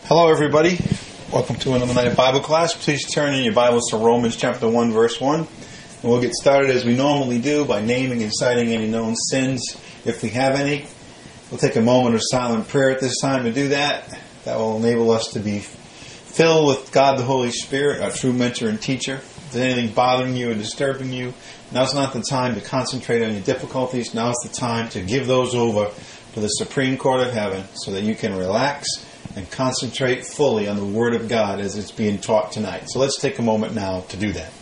Hello, everybody. Welcome to another night of Bible class. Please turn in your Bibles to Romans chapter 1, verse 1. And we'll get started as we normally do by naming and citing any known sins, if we have any. We'll take a moment of silent prayer at this time to do that. That will enable us to be filled with God the Holy Spirit, our true mentor and teacher. If there's anything bothering you or disturbing you, now's not the time to concentrate on your difficulties. Now's the time to give those over to the Supreme Court of Heaven so that you can relax and concentrate fully on the Word of God as it's being taught tonight. So let's take a moment now to do that.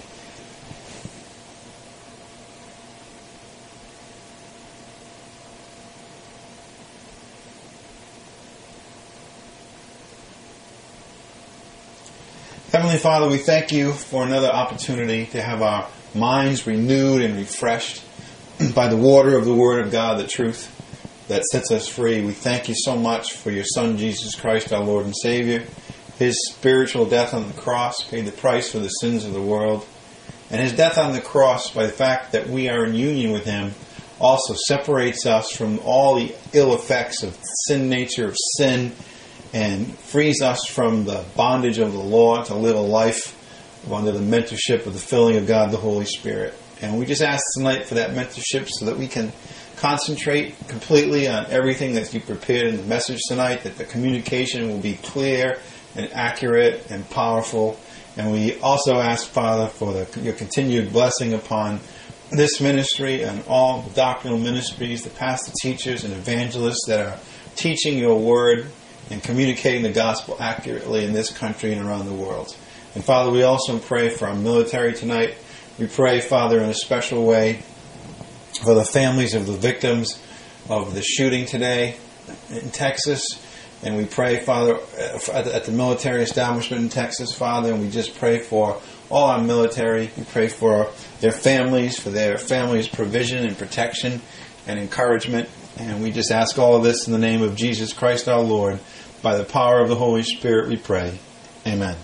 Heavenly Father, we thank you for another opportunity to have our minds renewed and refreshed by the water of the Word of God, the truth that sets us free. We thank you so much for your Son, Jesus Christ, our Lord and Savior. His spiritual death on the cross paid the price for the sins of the world. And his death on the cross, by the fact that we are in union with him, also separates us from all the ill effects of sin nature, of sin, and frees us from the bondage of the law to live a life under the mentorship of the filling of God the Holy Spirit. And we just ask tonight for that mentorship so that we can concentrate completely on everything that you prepared in the message tonight, that the communication will be clear and accurate and powerful. And we also ask, Father, for your continued blessing upon this ministry and all the doctrinal ministries, the pastor teachers and evangelists that are teaching your word and communicating the gospel accurately in this country and around the world. And Father, we also pray for our military tonight. We pray, Father, in a special way for the families of the victims of the shooting today in Texas. And we pray, Father, at the military establishment in Texas, Father, and we just pray for all our military. We pray for their families provision and protection and encouragement. And we just ask all of this in the name of Jesus Christ our Lord. By the power of the Holy Spirit we pray. Amen.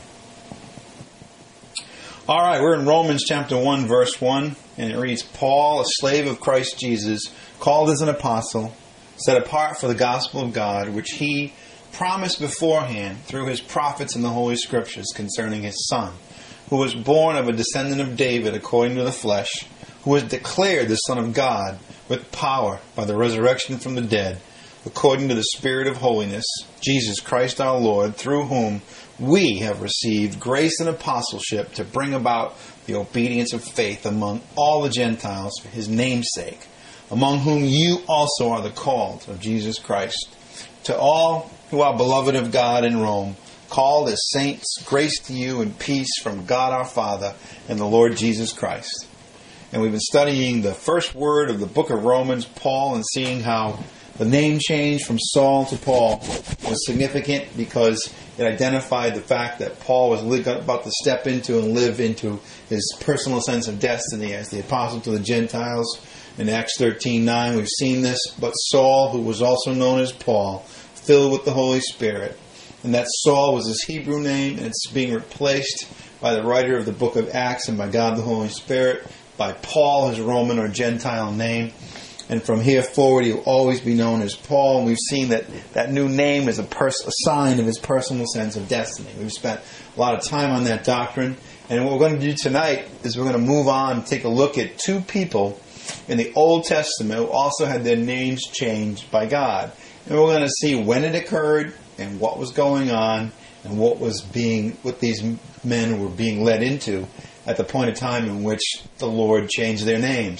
All right, we're in Romans chapter 1, verse 1, and it reads, Paul, a slave of Christ Jesus, called as an apostle, set apart for the gospel of God, which he promised beforehand through his prophets in the Holy Scriptures concerning his Son, who was born of a descendant of David according to the flesh, who was declared the Son of God with power by the resurrection from the dead, according to the Spirit of holiness, Jesus Christ our Lord, through whom we have received grace and apostleship to bring about the obedience of faith among all the Gentiles for his name's sake, among whom you also are the called of Jesus Christ. To all who are beloved of God in Rome, called as saints, grace to you and peace from God our Father and the Lord Jesus Christ. And we've been studying the first word of the book of Romans, Paul, and seeing how the name change from Saul to Paul was significant because it identified the fact that Paul was about to step into and live into his personal sense of destiny as the apostle to the Gentiles. In Acts 13:9, we've seen this. But Saul, who was also known as Paul, filled with the Holy Spirit. And that Saul was his Hebrew name, and it's being replaced by the writer of the book of Acts and by God the Holy Spirit, by Paul, his Roman or Gentile name. And from here forward, he'll always be known as Paul. And we've seen that new name is a sign of his personal sense of destiny. We've spent a lot of time on that doctrine. And what we're going to do tonight is we're going to move on and take a look at two people in the Old Testament who also had their names changed by God. And we're going to see when it occurred and what was going on and what these men were being led into at the point of time in which the Lord changed their names.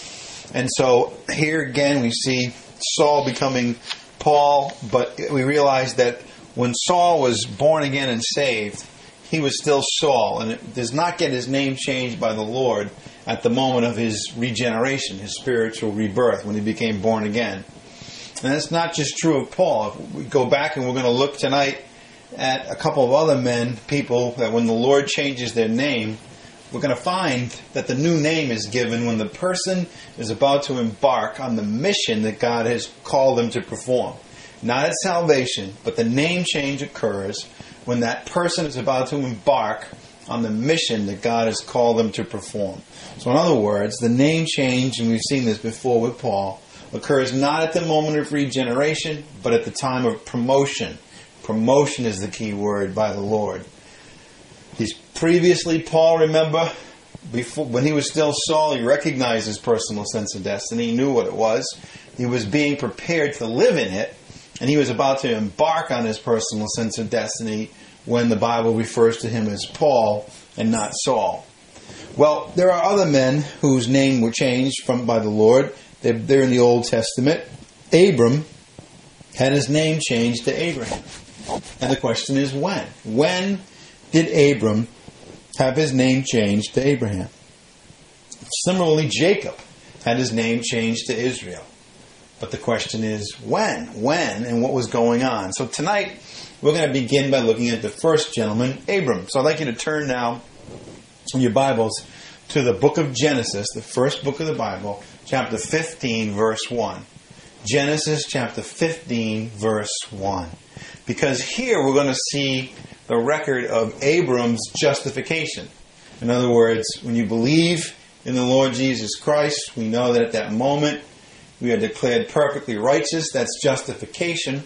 And so here again we see Saul becoming Paul, but we realize that when Saul was born again and saved, he was still Saul, and it does not get his name changed by the Lord at the moment of his regeneration, his spiritual rebirth, when he became born again. And that's not just true of Paul. If we go back and we're going to look tonight at a couple of other people that when the Lord changes their name, we're going to find that the new name is given when the person is about to embark on the mission that God has called them to perform. Not at salvation, but the name change occurs when that person is about to embark on the mission that God has called them to perform. So in other words, the name change, and we've seen this before with Paul, occurs not at the moment of regeneration, but at the time of promotion. Promotion is the key word by the Lord. He's previously, Paul, remember, before, when he was still Saul, he recognized his personal sense of destiny. He knew what it was. He was being prepared to live in it, and he was about to embark on his personal sense of destiny when the Bible refers to him as Paul and not Saul. Well, there are other men whose name were changed by the Lord. They're in the Old Testament. Abram had his name changed to Abraham. And the question is when? When did Abram have his name changed to Abraham? Similarly, Jacob had his name changed to Israel. But the question is when? When and what was going on? So tonight, we're going to begin by looking at the first gentleman, Abram. So I'd like you to turn now in your Bibles to the book of Genesis, the first book of the Bible, chapter 15, verse 1. Genesis chapter 15, verse 1. Because here we're going to see the record of Abram's justification. In other words, when you believe in the Lord Jesus Christ, we know that at that moment we are declared perfectly righteous. That's justification.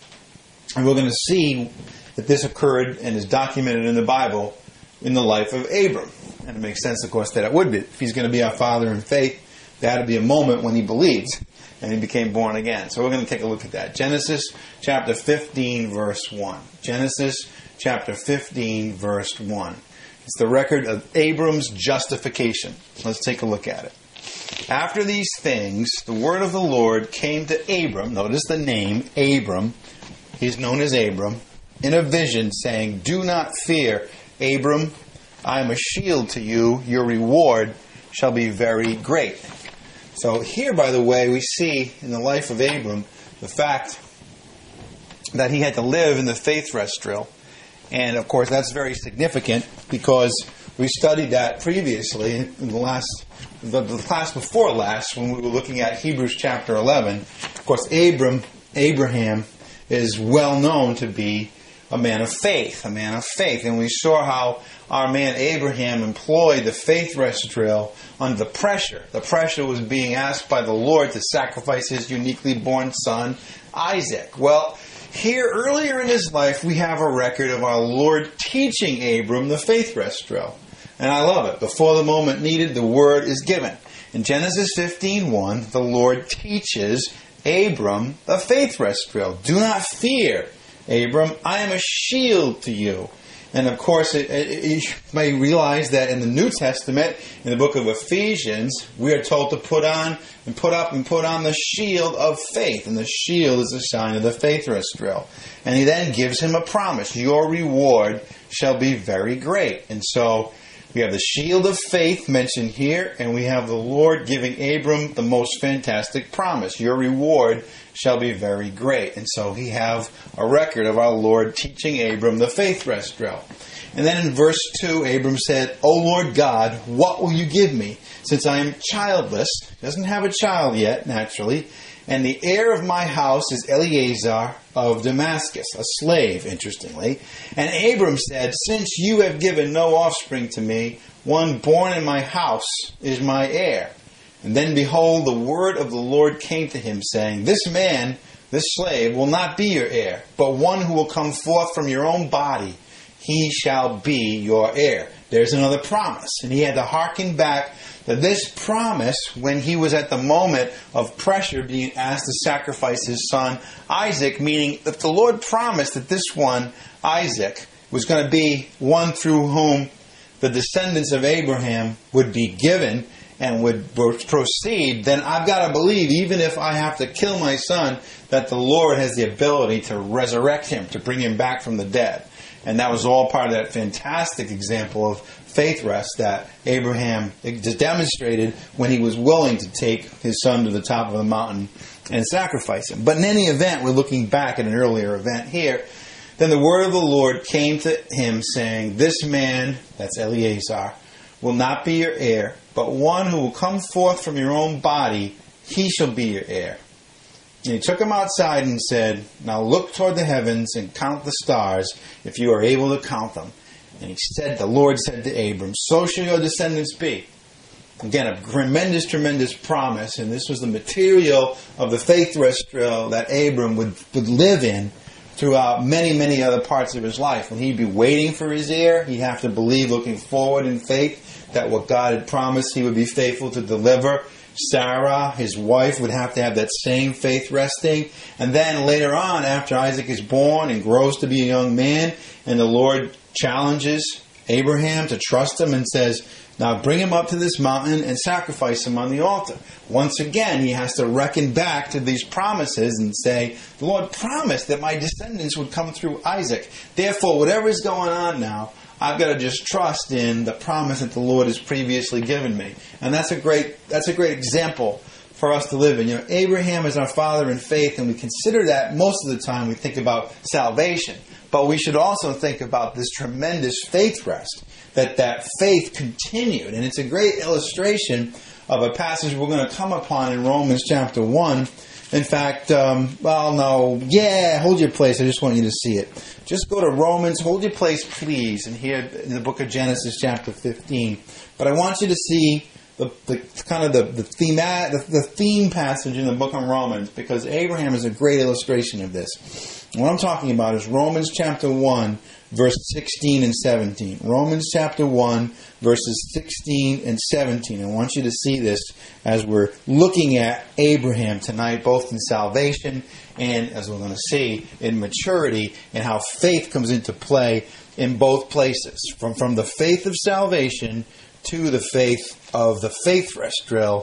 And we're going to see that this occurred and is documented in the Bible in the life of Abram. And it makes sense, of course, that it would be. If he's going to be our father in faith, there had to be a moment when he believed and he became born again. So we're going to take a look at that. Genesis chapter 15, verse 1. Genesis chapter 15, verse 1. It's the record of Abram's justification. Let's take a look at it. After these things, the word of the Lord came to Abram. Notice the name, Abram. He's known as Abram. In a vision, saying, "Do not fear, Abram. I am a shield to you. Your reward shall be very great." So here, by the way, we see in the life of Abram the fact that he had to live in the faith rest drill. And, of course, that's very significant because we studied that previously in the class before last when we were looking at Hebrews chapter 11. Of course, Abraham is well known to be a man of faith, And we saw how our man Abraham employed the faith rest drill under the pressure. The pressure was being asked by the Lord to sacrifice his uniquely born son, Isaac. Well, here earlier in his life, we have a record of our Lord teaching Abram the faith rest drill. And I love it. Before the moment needed, the word is given. In Genesis 15:1, the Lord teaches Abram the faith rest drill. "Do not fear, Abram, I am a shield to you." And of course, you may realize that in the New Testament, in the book of Ephesians, we are told to put on the shield of faith. And the shield is a sign of the faith rest drill. And he then gives him a promise. Your reward shall be very great. And so we have the shield of faith mentioned here, and we have the Lord giving Abram the most fantastic promise. Your reward shall be very great. And so we have a record of our Lord teaching Abram the faith rest drill. And then in verse 2, Abram said, "O Lord God, what will you give me, since I am childless?" He doesn't have a child yet, naturally. "And the heir of my house is Eliezer of Damascus," a slave, interestingly. "And Abram said, Since you have given no offspring to me, one born in my house is my heir. And then behold, the word of the Lord came to him, saying, This man, this slave, will not be your heir, but one who will come forth from your own body, he shall be your heir." There's another promise. And he had to hearken back to this promise when he was at the moment of pressure being asked to sacrifice his son Isaac, meaning that the Lord promised that this one, Isaac, was going to be one through whom the descendants of Abraham would be given and would proceed, then I've got to believe, even if I have to kill my son, that the Lord has the ability to resurrect him, to bring him back from the dead. And that was all part of that fantastic example of faith rest that Abraham demonstrated when he was willing to take his son to the top of the mountain and sacrifice him. But in any event, we're looking back at an earlier event here. Then the word of the Lord came to him, saying, "This man," that's Eliezer, "will not be your heir, but one who will come forth from your own body, he shall be your heir." And he took him outside and said, "Now look toward the heavens and count the stars, if you are able to count them." And the Lord said to Abram, "So shall your descendants be." Again, a tremendous, tremendous promise. And this was the material of the faith rest drill that Abram would live in throughout many, many other parts of his life. When he'd be waiting for his heir, he'd have to believe, looking forward in faith, that what God had promised he would be faithful to deliver. Sarah, his wife, would have to have that same faith resting. And then later on, after Isaac is born and grows to be a young man, and the Lord challenges Abraham to trust him and says, now bring him up to this mountain and sacrifice him on the altar. Once again, he has to reckon back to these promises and say, the Lord promised that my descendants would come through Isaac. Therefore, whatever is going on now, I've got to just trust in the promise that the Lord has previously given me. And that's a great example for us to live in. Abraham is our father in faith, and we consider that most of the time we think about salvation. But we should also think about this tremendous faith rest, that faith continued. And it's a great illustration of a passage we're going to come upon in Romans chapter 1. In fact, hold your place. I just want you to see it. Just go to Romans, hold your place, please, and here in the book of Genesis chapter 15. But I want you to see the theme passage in the book of Romans, because Abraham is a great illustration of this. What I'm talking about is Romans chapter 1, verse 16 and 17. Romans chapter 1, verses 16 and 17. I want you to see this as we're looking at Abraham tonight, both in salvation and, as we're going to see, in maturity, and how faith comes into play in both places. From the faith of salvation to the faith of the faith rest drill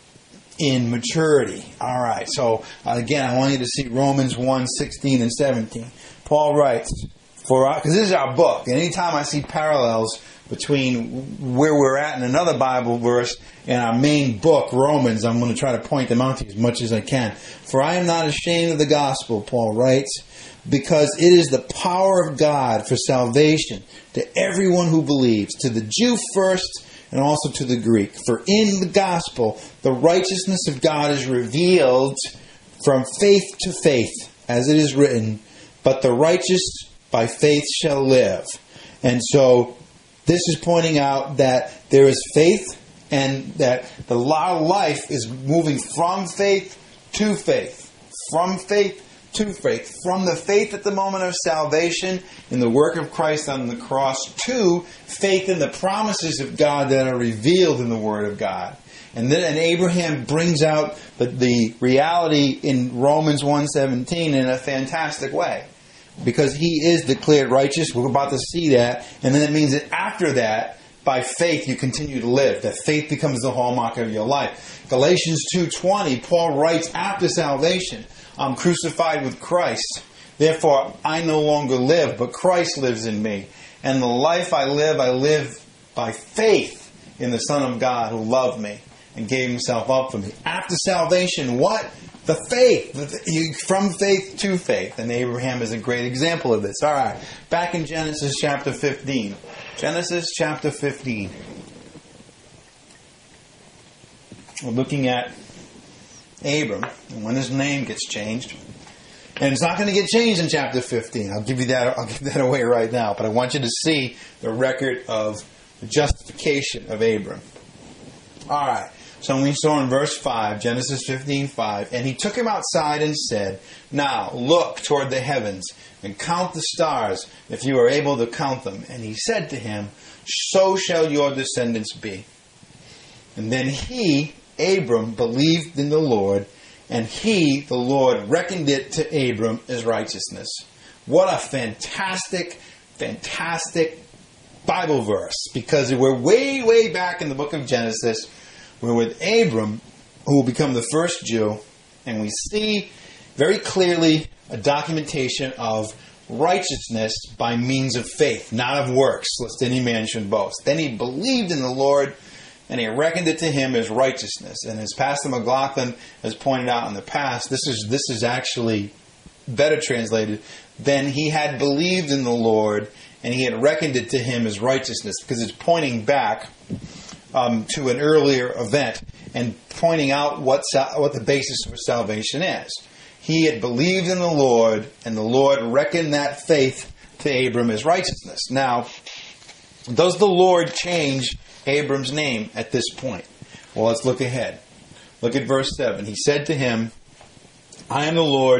in maturity. All right, so again, I want you to see Romans 1, 16 and 17. Paul writes, because this is our book, and anytime I see parallels between where we're at in another Bible verse and our main book, Romans, I'm going to try to point them out to you as much as I can. For I am not ashamed of the gospel, Paul writes, because it is the power of God for salvation to everyone who believes, to the Jew first and also to the Greek. For in the gospel, the righteousness of God is revealed from faith to faith, as it is written, but the righteous by faith shall live. And so this is pointing out that there is faith, and that the life is moving from faith to faith. From faith to faith. From the faith at the moment of salvation in the work of Christ on the cross to faith in the promises of God that are revealed in the Word of God. And Abraham brings out the reality in Romans 1:17 in a fantastic way. Because he is declared righteous. We're about to see that. And then it means that after that, by faith, you continue to live. That faith becomes the hallmark of your life. Galatians 2:20, Paul writes after salvation, I'm crucified with Christ. Therefore, I no longer live, but Christ lives in me. And the life I live by faith in the Son of God who loved me and gave himself up for me. After salvation, what? The faith. From faith to faith. And Abraham is a great example of this. All right. Back in Genesis chapter 15. Genesis chapter 15. We're looking at Abram, and when his name gets changed. And it's not going to get changed in chapter 15. I'll give that away right now. But I want you to see the record of the justification of Abram. All right. So we saw in verse 5, Genesis 15:5, and he took him outside and said, now look toward the heavens and count the stars, if you are able to count them. And he said to him, so shall your descendants be. And then he, Abram, believed in the Lord, and he, the Lord, reckoned it to Abram as righteousness. What a fantastic, fantastic Bible verse. Because we're way, way back in the book of Genesis. We're with Abram, who will become the first Jew, and we see very clearly a documentation of righteousness by means of faith, not of works, lest any man should boast. Then he believed in the Lord, and he reckoned it to him as righteousness. And as Pastor McLaughlin has pointed out in the past, this is actually better translated. Then he had believed in the Lord, and he had reckoned it to him as righteousness, because it's pointing back to an earlier event and pointing out what the basis for salvation is. He had believed in the Lord, and the Lord reckoned that faith to Abram as righteousness. Now, does the Lord change Abram's name at this point? Well, let's look ahead. Look at verse 7. He said to him, I am the Lord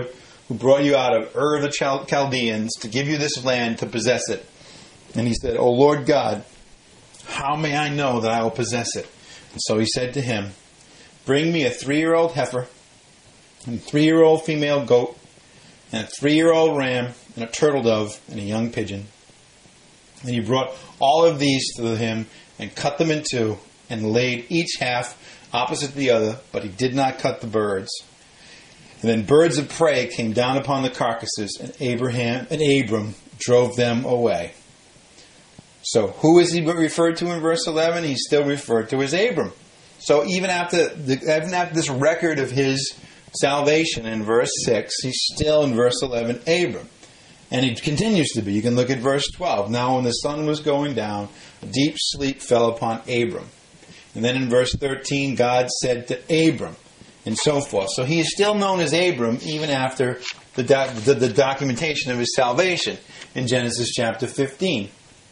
who brought you out of Ur of the Chaldeans to give you this land to possess it. And he said, O Lord God, how may I know that I will possess it? And so he said to him, bring me a 3-year-old heifer, and a 3-year-old female goat, and a 3-year-old ram, and a turtle dove, and a young pigeon. And he brought all of these to him, and cut them in two, and laid each half opposite the other, but he did not cut the birds. And then birds of prey came down upon the carcasses, and Abram drove them away. So who is he referred to in verse 11? He's still referred to as Abram. So even after this record of his salvation in verse 6, he's still in verse 11 Abram. And he continues to be. You can look at verse 12. Now when the sun was going down, a deep sleep fell upon Abram. And then in verse 13, God said to Abram, and so forth. So he is still known as Abram even after the documentation of his salvation in Genesis chapter 15.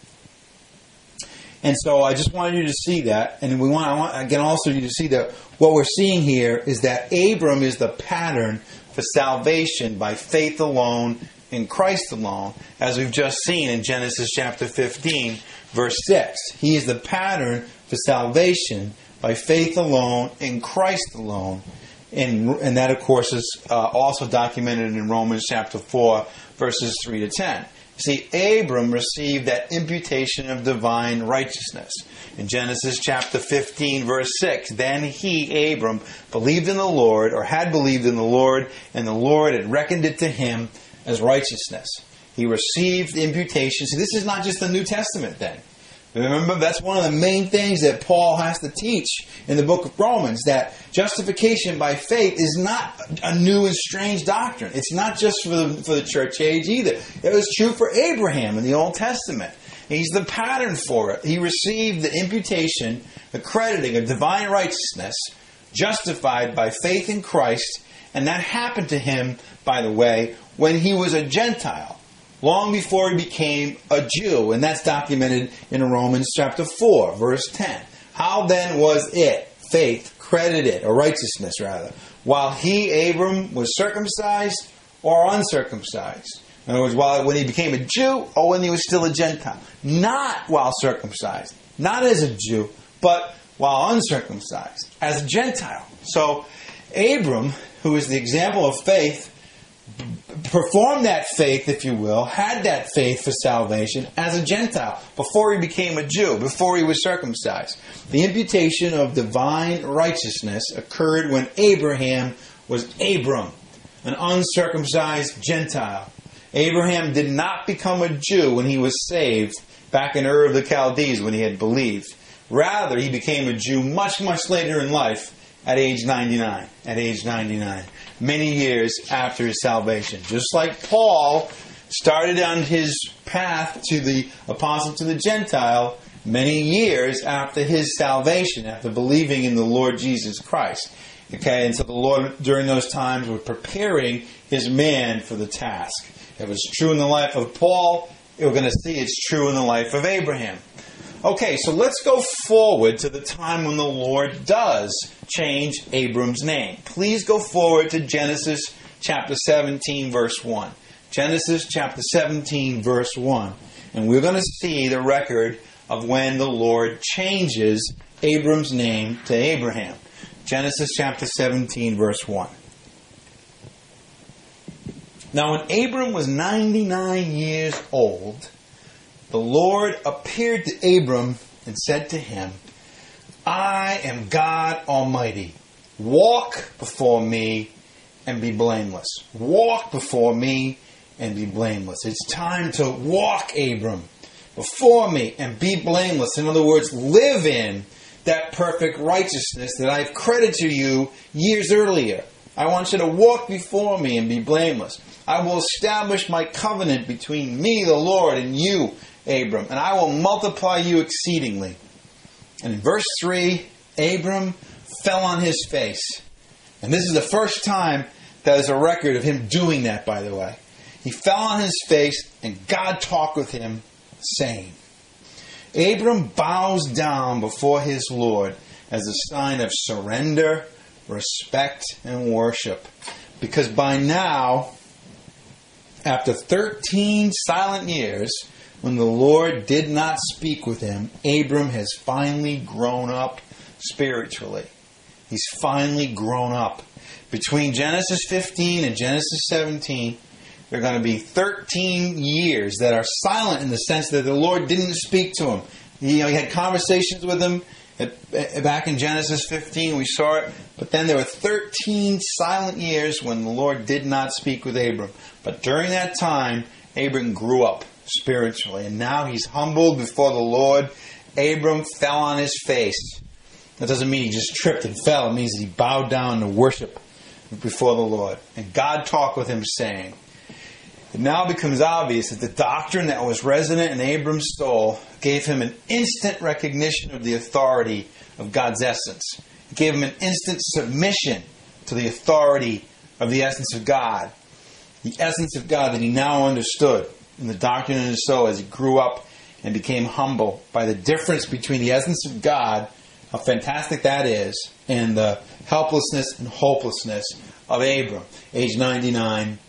And so I just wanted you to see that, and I want again also you to see that what we're seeing here is that Abram is the pattern for salvation by faith alone in Christ alone, as we've just seen in Genesis chapter 15, verse 6. He is the pattern for salvation by faith alone in Christ alone. And that, of course, is also documented in Romans chapter 4, verses 3 to 10. See, Abram received that imputation of divine righteousness. In Genesis chapter 15, verse 6, then he, Abram, believed in the Lord, or had believed in the Lord, and the Lord had reckoned it to him as righteousness. He received imputation. See, this is not just a New Testament thing. Remember, that's one of the main things that Paul has to teach in the book of Romans, that justification by faith is not a new and strange doctrine. It's not just for the church age either. It was true for Abraham in the Old Testament. He's the pattern for it. He received the imputation, the crediting of divine righteousness, justified by faith in Christ, and that happened to him, by the way, when he was a Gentile. Long before he became a Jew, and that's documented in Romans chapter 4, verse 10. How then was it, faith, credited, or righteousness rather, while he, Abram, was circumcised or uncircumcised? In other words, when he became a Jew or when he was still a Gentile. Not while circumcised, not as a Jew, but while uncircumcised, as a Gentile. So Abram, who is the example of faith, performed that faith, if you will, had that faith for salvation as a Gentile before he became a Jew, before he was circumcised. The imputation of divine righteousness occurred when Abraham was Abram, an uncircumcised Gentile. Abraham did not become a Jew when he was saved back in Ur of the Chaldees when he had believed. Rather, he became a Jew much, much later in life at age 99. Many years after his salvation. Just like Paul started on his path to the apostle to the Gentile many years after his salvation, after believing in the Lord Jesus Christ. Okay, and so the Lord during those times was preparing his man for the task. It was true in the life of Paul. We're going to see it's true in the life of Abraham. Okay, so let's go forward to the time when the Lord does change Abram's name. Please go forward to Genesis chapter 17, verse 1. Genesis chapter 17, verse 1. And we're going to see the record of when the Lord changes Abram's name to Abraham. Genesis chapter 17, verse 1. Now when Abram was 99 years old, the Lord appeared to Abram and said to him, I am God Almighty. Walk before me and be blameless. Walk before me and be blameless. It's time to walk, Abram, before me and be blameless. In other words, live in that perfect righteousness that I've credited to you years earlier. I want you to walk before me and be blameless. I will establish my covenant between me, the Lord, and you, Abram, and I will multiply you exceedingly. And in verse 3, Abram fell on his face. And this is the first time there's a record of him doing that, by the way. He fell on his face, and God talked with him, saying, Abram bows down before his Lord as a sign of surrender, respect, and worship. Because by now, after 13 silent years, when the Lord did not speak with him, Abram has finally grown up spiritually. He's finally grown up. Between Genesis 15 and Genesis 17, there are going to be 13 years that are silent in the sense that the Lord didn't speak to him. He had conversations with him back in Genesis 15. We saw it. But then there were 13 silent years when the Lord did not speak with Abram. But during that time, Abram grew up spiritually. And now he's humbled before the Lord. Abram fell on his face. That doesn't mean he just tripped and fell. It means that he bowed down to worship before the Lord. And God talked with him, saying, it now becomes obvious that the doctrine that was resident in Abram's soul gave him an instant recognition of the authority of God's essence. It gave him an instant submission to the authority of the essence of God. The essence of God that he now understood in the doctrine in his soul as he grew up and became humble by the difference between the essence of God, how fantastic that is, and the helplessness and hopelessness of Abram, age 99,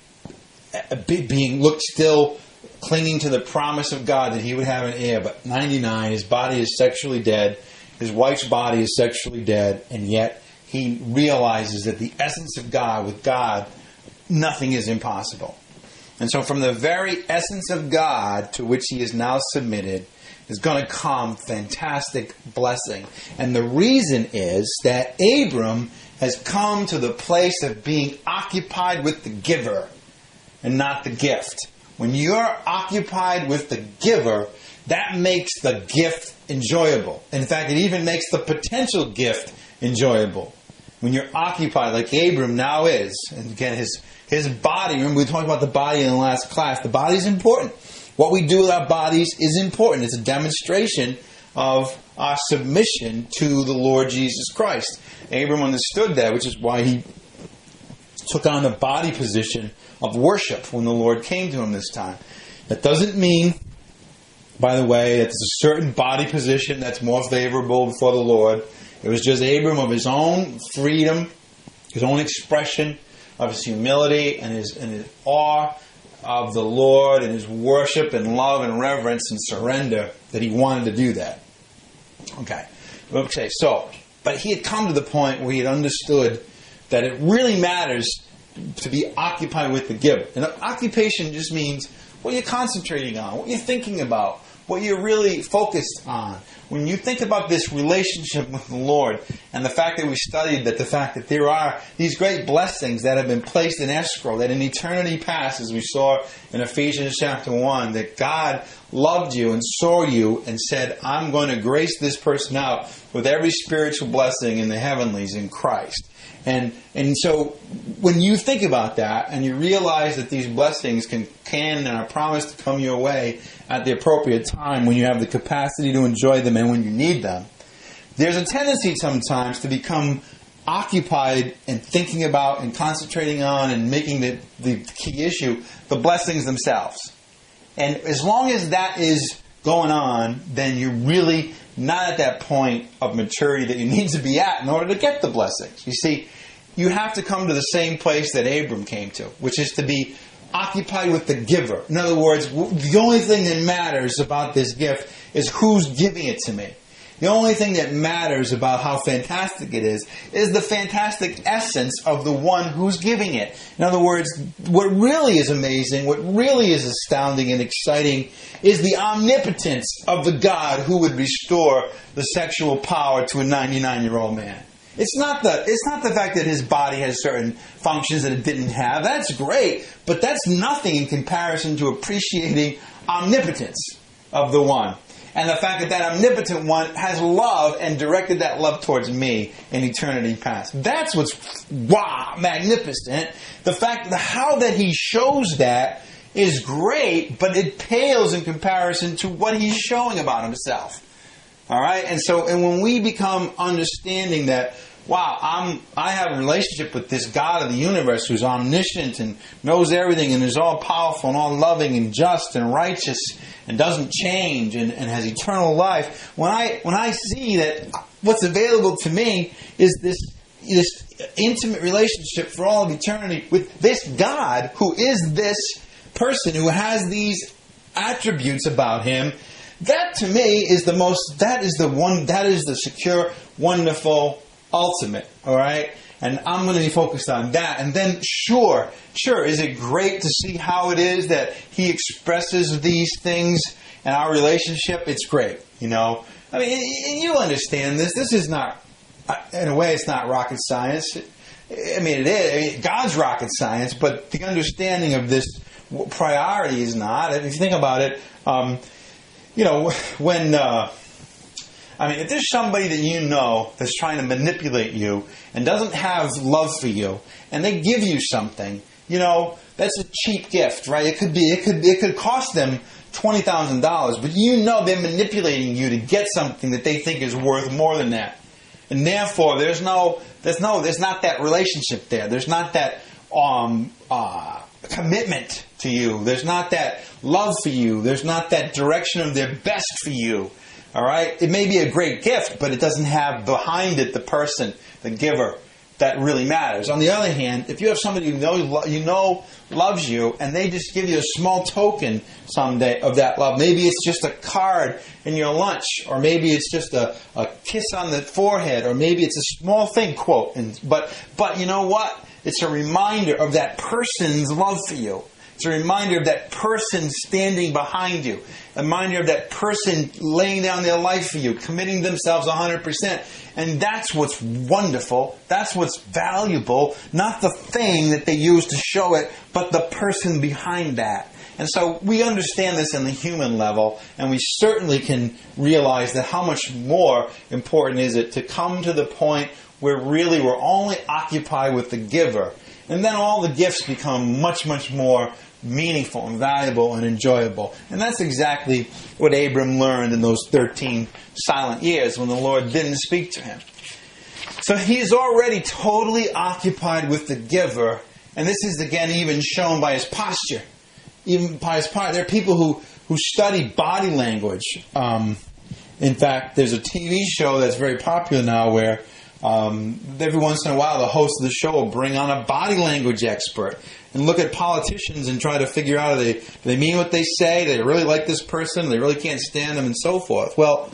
still clinging to the promise of God that he would have an heir. But 99, his body is sexually dead, his wife's body is sexually dead, and yet he realizes that the essence of God, with God, nothing is impossible. And so from the very essence of God to which he is now submitted is going to come fantastic blessing. And the reason is that Abram has come to the place of being occupied with the giver and not the gift. When you're occupied with the giver, that makes the gift enjoyable. In fact, it even makes the potential gift enjoyable. When you're occupied, like Abram now is, and again, his body, remember we talked about the body in the last class, the body is important. What we do with our bodies is important. It's a demonstration of our submission to the Lord Jesus Christ. Abram understood that, which is why he took on the body position of worship when the Lord came to him this time. That doesn't mean, by the way, that there's a certain body position that's more favorable before the Lord. It was just Abram of his own freedom, his own expression of his humility and his awe of the Lord and his worship and love and reverence and surrender that he wanted to do that. Okay, but he had come to the point where he had understood that it really matters to be occupied with the giver. And occupation just means what you're concentrating on, what you're thinking about, what you're really focused on. When you think about this relationship with the Lord and the fact that we studied that the fact that there are these great blessings that have been placed in escrow, that in eternity past, as we saw in Ephesians chapter 1, that God loved you and saw you and said, I'm going to grace this person out with every spiritual blessing in the heavenlies in Christ. And so when you think about that and you realize that these blessings can and are promised to come your way at the appropriate time when you have the capacity to enjoy them and when you need them, there's a tendency sometimes to become occupied and thinking about and concentrating on and making the key issue the blessings themselves. And as long as that is going on, then you're really not at that point of maturity that you need to be at in order to get the blessings. You see, you have to come to the same place that Abram came to, which is to be occupied with the giver. In other words, the only thing that matters about this gift is who's giving it to me. The only thing that matters about how fantastic it is the fantastic essence of the one who's giving it. In other words, what really is amazing, what really is astounding and exciting is the omnipotence of the God who would restore the sexual power to a 99-year-old man. It's not the fact that his body has certain functions that it didn't have. That's great, but that's nothing in comparison to appreciating omnipotence of the one. And the fact that that omnipotent one has love and directed that love towards me in eternity past. That's what's magnificent. The fact that how that he shows that is great, but it pales in comparison to what he's showing about himself. All right? And when we become understanding that, I have a relationship with this God of the universe who's omniscient and knows everything and is all powerful and all loving and just and righteous and doesn't change and has eternal life. When I see that what's available to me is this intimate relationship for all of eternity with this God who is this person who has these attributes about him, that to me is the secure, wonderful, ultimate, all right? And I'm going to be focused on that. And then, sure, is it great to see how it is that he expresses these things in our relationship? It's great, you know. I mean, and you understand this. This is not, in a way, it's not rocket science. I mean, it is. I mean, God's rocket science, but the understanding of this priority is not. If you think about it, you know, when... if there's somebody that you know that's trying to manipulate you and doesn't have love for you, and they give you something, you know, that's a cheap gift, right? It could cost them $20,000, but you know they're manipulating you to get something that they think is worth more than that, and therefore there's not that relationship there. There's not that commitment to you. There's not that love for you. There's not that direction of their best for you. All right? It may be a great gift, but it doesn't have behind it the person, the giver, that really matters. On the other hand, if you have somebody you know loves you, and they just give you a small token someday of that love, maybe it's just a card in your lunch, or maybe it's just a kiss on the forehead, or maybe it's a small thing, quote. But you know what? It's a reminder of that person's love for you. It's a reminder of that person standing behind you. A reminder of that person laying down their life for you, committing themselves 100%. And that's what's wonderful. That's what's valuable. Not the thing that they use to show it, but the person behind that. And so we understand this in the human level, and we certainly can realize that how much more important is it to come to the point where really we're only occupied with the giver. And then all the gifts become much, much more meaningful and valuable and enjoyable. And that's exactly what Abram learned in those 13 silent years when the Lord didn't speak to him. So he's already totally occupied with the giver, and this is again even shown by his posture. Even by his posture. There are people who study body language. In fact, there's a TV show that's very popular now where every once in a while the host of the show will bring on a body language expert and look at politicians and try to figure out do they mean what they say, do they really like this person, they really can't stand them, and so forth. Well,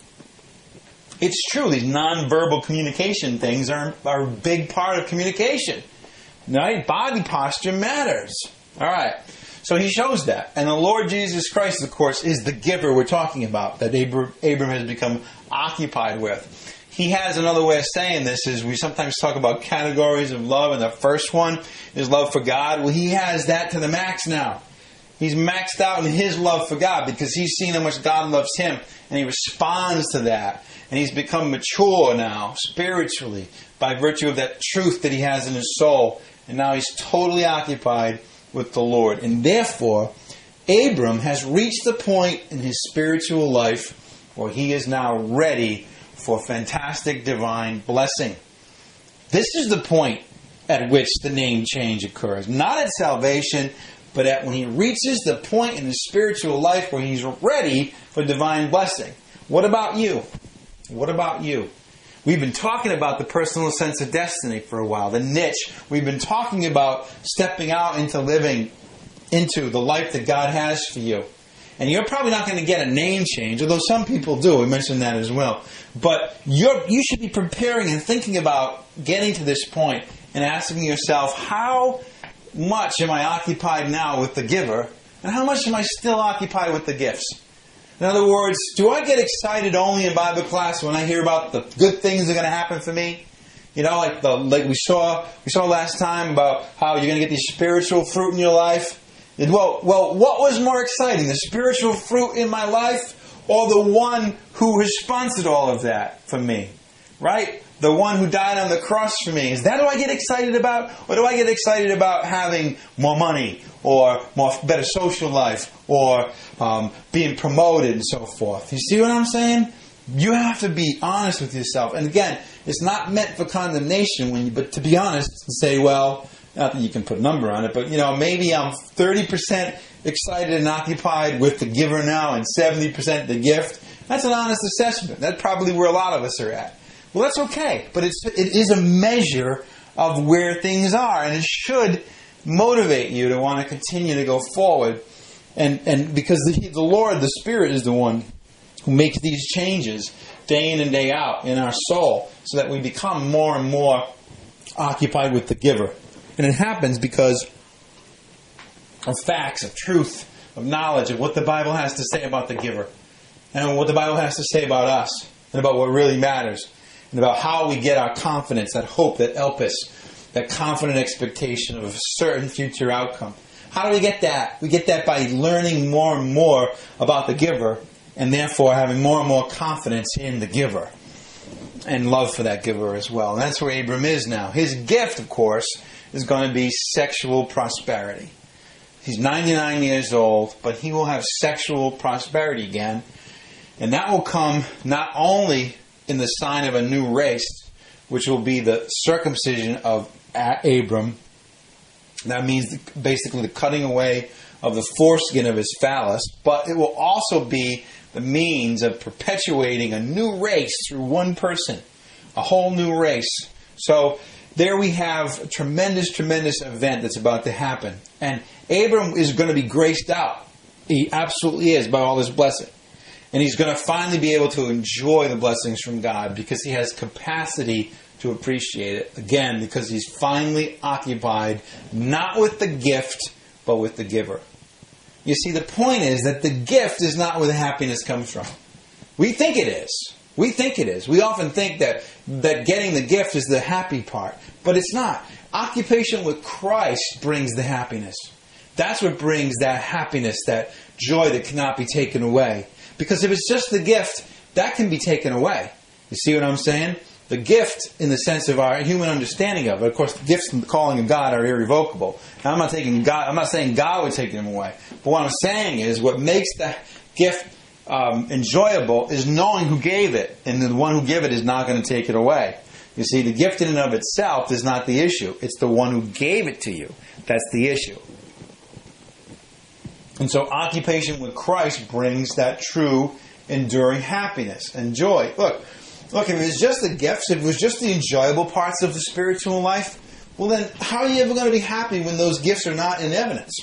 it's true, these nonverbal communication things are a big part of communication. Right? Body posture matters. Alright, so he shows that. And the Lord Jesus Christ, of course, is the giver we're talking about, that Abram has become occupied with. He has another way of saying this is we sometimes talk about categories of love, and the first one is love for God. Well, he has that to the max now. He's maxed out in his love for God because he's seen how much God loves him, and he responds to that. And he's become mature now, spiritually, by virtue of that truth that he has in his soul. And now he's totally occupied with the Lord. And therefore, Abram has reached the point in his spiritual life where he is now ready for fantastic divine blessing. This is the point at which the name change occurs. Not at salvation, but at when he reaches the point in his spiritual life where he's ready for divine blessing. What about you? What about you? We've been talking about the personal sense of destiny for a while, the niche. We've been talking about stepping out into living into the life that God has for you. And you're probably not going to get a name change, although some people do. We mentioned that as well. But you should be preparing and thinking about getting to this point and asking yourself, how much am I occupied now with the giver? And how much am I still occupied with the gifts? In other words, do I get excited only in Bible class when I hear about the good things that are going to happen for me? You know, like we saw last time about how you're going to get these spiritual fruit in your life. Well, what was more exciting, the spiritual fruit in my life or the one who has sponsored all of that for me? Right? The one who died on the cross for me. Is that what I get excited about? Or do I get excited about having more money or better social life or being promoted and so forth? You see what I'm saying? You have to be honest with yourself. And again, it's not meant for condemnation, but to be honest and say, well, not that you can put a number on it, but maybe I'm 30% excited and occupied with the giver now and 70% the gift. That's an honest assessment. That's probably where a lot of us are at. Well, that's okay, but it is a measure of where things are, and it should motivate you to want to continue to go forward. And because the Lord, the Spirit, is the one who makes these changes day in and day out in our soul so that we become more and more occupied with the giver. And it happens because of facts, of truth, of knowledge, of what the Bible has to say about the giver, and what the Bible has to say about us, and about what really matters, and about how we get our confidence, that hope, that elpis, that confident expectation of a certain future outcome. How do we get that? We get that by learning more and more about the giver, and therefore having more and more confidence in the giver, and love for that giver as well. And that's where Abram is now. His gift, of course, is going to be sexual prosperity. He's 99 years old, but he will have sexual prosperity again. And that will come not only in the sign of a new race, which will be the circumcision of Abram. That means basically the cutting away of the foreskin of his phallus. But it will also be the means of perpetuating a new race through one person. A whole new race. So there we have a tremendous, tremendous event that's about to happen. And Abram is going to be graced out. He absolutely is by all this blessing. And he's going to finally be able to enjoy the blessings from God because he has capacity to appreciate it. Again, because he's finally occupied not with the gift, but with the giver. You see, the point is that the gift is not where the happiness comes from. We think it is. We think it is. We often think that getting the gift is the happy part. But it's not. Occupation with Christ brings the happiness. That's what brings that happiness, that joy that cannot be taken away. Because if it's just the gift, that can be taken away. You see what I'm saying? The gift, in the sense of our human understanding of it, of course, the gifts and the calling of God are irrevocable. Now, I'm not saying God would take them away. But what I'm saying is, what makes the gift enjoyable is knowing who gave it, and the one who gave it is not going to take it away. You see, the gift in and of itself is not the issue. It's the one who gave it to you. That's the issue. And so occupation with Christ brings that true, enduring happiness and joy. Look, if it was just the gifts, if it was just the enjoyable parts of the spiritual life, well then, how are you ever going to be happy when those gifts are not in evidence?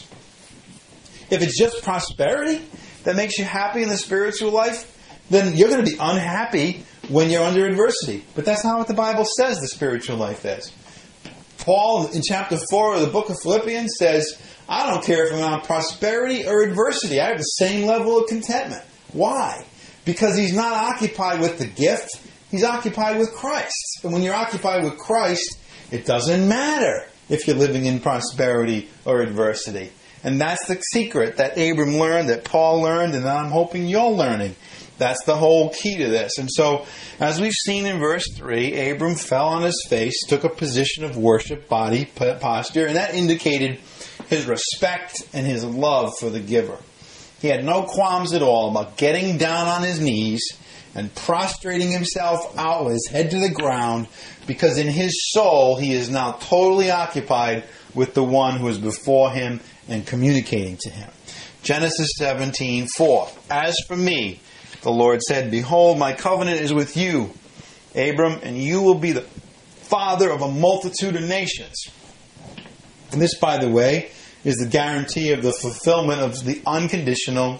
If it's just prosperity that makes you happy in the spiritual life, then you're going to be unhappy when you're under adversity. But that's not what the Bible says the spiritual life is. Paul, in chapter 4 of the book of Philippians, says, I don't care if I'm on prosperity or adversity. I have the same level of contentment. Why? Because he's not occupied with the gift. He's occupied with Christ. And when you're occupied with Christ, it doesn't matter if you're living in prosperity or adversity. And that's the secret that Abram learned, that Paul learned, and that I'm hoping you're learning. That's the whole key to this. And so, as we've seen in verse 3, Abram fell on his face, took a position of worship, body posture, and that indicated his respect and his love for the giver. He had no qualms at all about getting down on his knees and prostrating himself out with his head to the ground, because in his soul he is now totally occupied with the one who is before him and communicating to him. Genesis 17:4. As for me, the Lord said, behold, my covenant is with you, Abram, and you will be the father of a multitude of nations. And this, by the way, is the guarantee of the fulfillment of the unconditional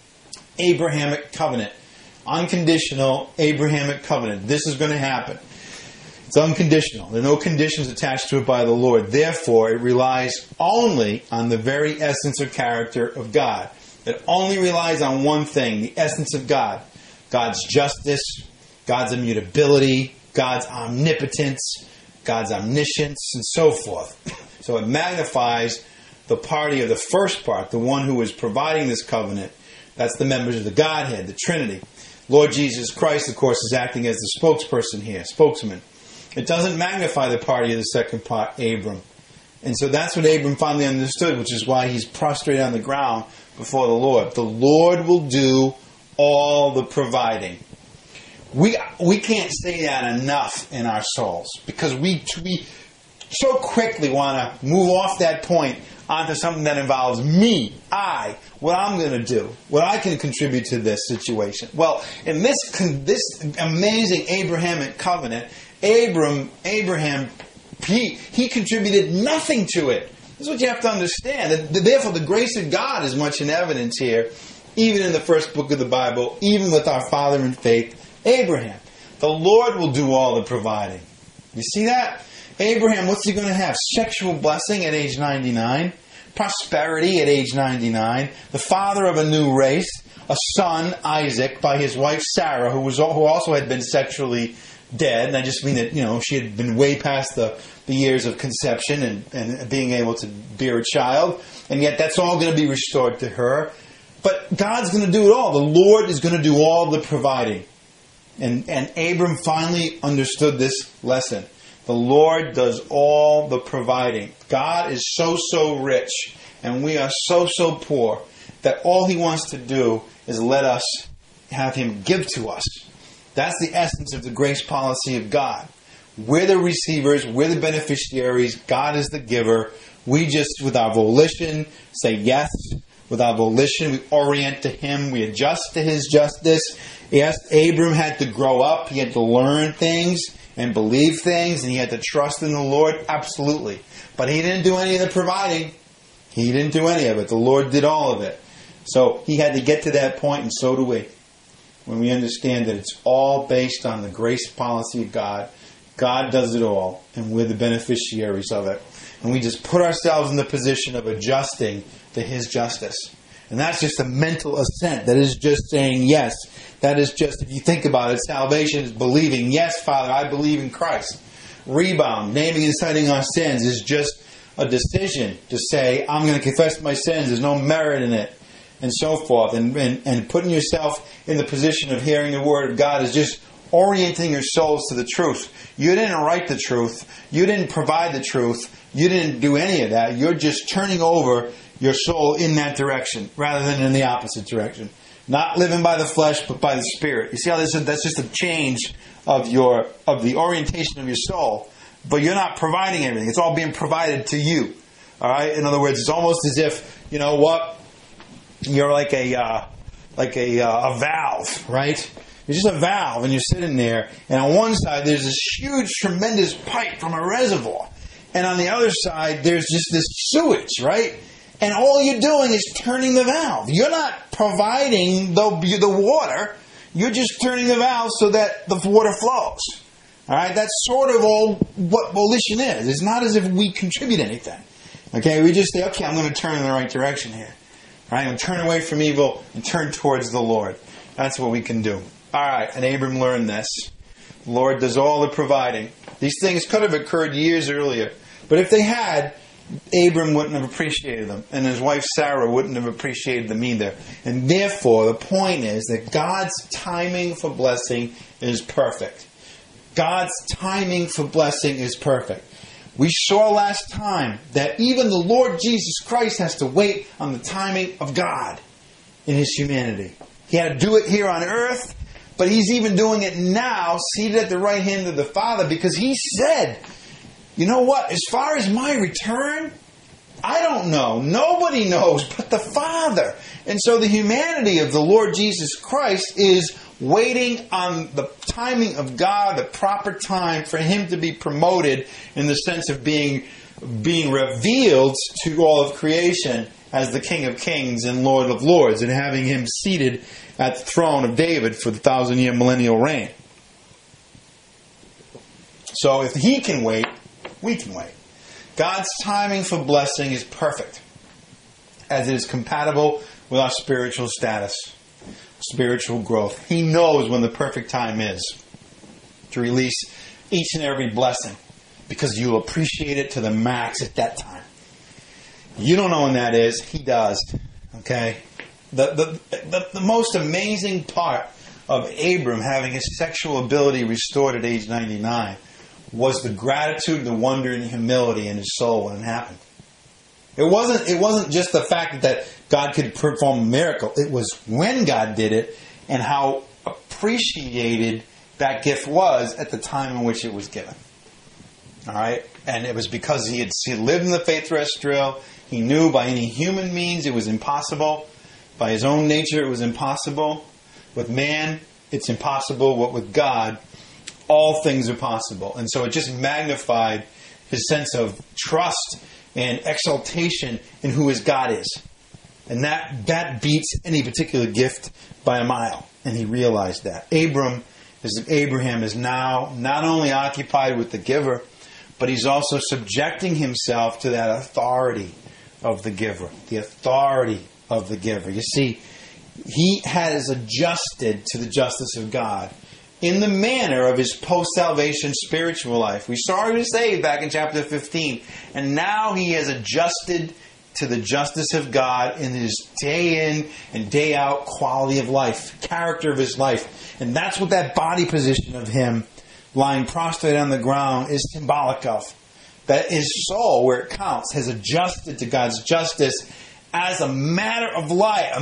Abrahamic covenant. Unconditional Abrahamic covenant. This is going to happen. It's unconditional. There are no conditions attached to it by the Lord. Therefore, it relies only on the very essence or character of God. It only relies on one thing, the essence of God. God's justice, God's immutability, God's omnipotence, God's omniscience, and so forth. So it magnifies the party of the first part, the one who is providing this covenant. That's the members of the Godhead, the Trinity. Lord Jesus Christ, of course, is acting as the spokesperson here, spokesman. It doesn't magnify the party of the second part, Abram. And so that's what Abram finally understood, which is why he's prostrated on the ground before the Lord. The Lord will do all the providing. We can't say that enough in our souls, because we so quickly want to move off that point onto something that involves me, what I'm going to do, what I can contribute to this situation. Well, in this amazing Abrahamic covenant, Abraham, he contributed nothing to it. This is what you have to understand. Therefore, the grace of God is much in evidence here, even in the first book of the Bible, even with our father in faith, Abraham. The Lord will do all the providing. You see that? Abraham, what's he going to have? Sexual blessing at age 99. Prosperity at age 99. The father of a new race. A son, Isaac, by his wife Sarah, who also had been sexually dead. And I just mean that, she had been way past the years of conception and being able to bear a child. And yet that's all going to be restored to her. But God's going to do it all. The Lord is going to do all the providing. And Abram finally understood this lesson. The Lord does all the providing. God is so rich, and we are so poor, that all He wants to do is let us have Him give to us. That's the essence of the grace policy of God. We're the receivers, we're the beneficiaries, God is the giver. We just, with our volition, say yes. With our volition, we orient to Him, we adjust to His justice. Yes, Abram had to grow up, he had to learn things and believe things, and he had to trust in the Lord, absolutely. But he didn't do any of the providing. He didn't do any of it. The Lord did all of it. So he had to get to that point, and so do we. When we understand that it's all based on the grace policy of God. God does it all, and we're the beneficiaries of it. And we just put ourselves in the position of adjusting to His justice. And that's just a mental assent. That is just saying yes. That is just, if you think about it, salvation is believing, yes, Father, I believe in Christ. Rebound, naming and citing our sins, is just a decision to say, I'm going to confess my sins. There's no merit in it. And so forth. And putting yourself in the position of hearing the Word of God is just orienting your souls to the truth. You didn't write the truth. You didn't provide the truth. You didn't do any of that. You're just turning over your soul in that direction rather than in the opposite direction. Not living by the flesh, but by the Spirit. You see how that's just a change of the orientation of your soul. But you're not providing everything. It's all being provided to you. All right. In other words, it's almost as if, you know what, you're like a valve, right? You're just a valve, and you're sitting there. And on one side, there's this huge, tremendous pipe from a reservoir, and on the other side, there's just this sewage, right? And all you're doing is turning the valve. You're not providing the water. You're just turning the valve so that the water flows. All right? That's sort of all what volition is. It's not as if we contribute anything. Okay? We just say, okay, I'm going to turn in the right direction here. All right? I'm going to turn away from evil and turn towards the Lord. That's what we can do. All right. And Abram learned this. The Lord does all the providing. These things could have occurred years earlier. But if they had, Abram wouldn't have appreciated them, and his wife Sarah wouldn't have appreciated them either. And therefore, the point is that God's timing for blessing is perfect. God's timing for blessing is perfect. We saw last time that even the Lord Jesus Christ has to wait on the timing of God in His humanity. He had to do it here on earth, but He's even doing it now, seated at the right hand of the Father, because He said, you know what? As far as my return, I don't know. Nobody knows but the Father. And so the humanity of the Lord Jesus Christ is waiting on the timing of God, the proper time for Him to be promoted in the sense of being revealed to all of creation as the King of Kings and Lord of Lords, and having Him seated at the throne of David for the 1,000-year millennial reign. So if He can wait, we can wait. God's timing for blessing is perfect, as it is compatible with our spiritual status, spiritual growth. He knows when the perfect time is to release each and every blessing, because you'll appreciate it to the max at that time. You don't know when that is. He does. Okay? The most amazing part of Abram having his sexual ability restored at age 99 was the gratitude, the wonder, and the humility in his soul when it happened. It wasn't just the fact that God could perform a miracle. It was when God did it and how appreciated that gift was at the time in which it was given. All right? And it was because he lived in the faith terrestrial. He knew by any human means it was impossible. By his own nature, it was impossible. With man, it's impossible. But with God, all things are possible. And so it just magnified his sense of trust and exaltation in who his God is. And that beats any particular gift by a mile. And he realized that. Abraham is now not only occupied with the giver, but he's also subjecting himself to that authority of the giver. The authority of the giver. You see, he has adjusted to the justice of God in the manner of his post-salvation spiritual life. We saw he was saved back in chapter 15. And now he has adjusted to the justice of God in his day in and day out quality of life, character of his life. And that's what that body position of him lying prostrate on the ground is symbolic of. That his soul, where it counts, has adjusted to God's justice as a matter of